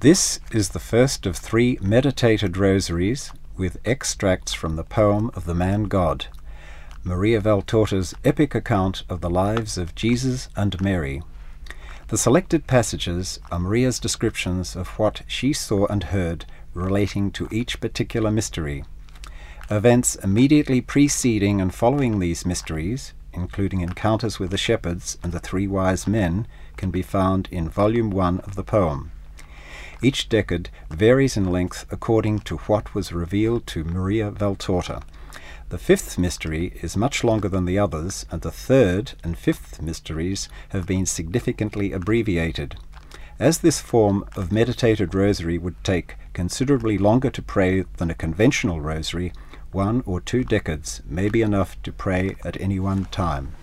This is the first of 3 meditated rosaries with extracts from the poem of the Man God, Maria Valtorta's epic account of the lives of Jesus and Mary. The selected passages are Maria's descriptions of what she saw and heard relating to each particular mystery. Events immediately preceding and following these mysteries, including encounters with the shepherds and the 3 wise men, can be found in Volume 1 of the poem. Each decade varies in length according to what was revealed to Maria Valtorta. The 5th mystery is much longer than the others, and the 3rd and 5th mysteries have been significantly abbreviated. As this form of meditated rosary would take considerably longer to pray than a conventional rosary, 1 or 2 decades may be enough to pray at any one time.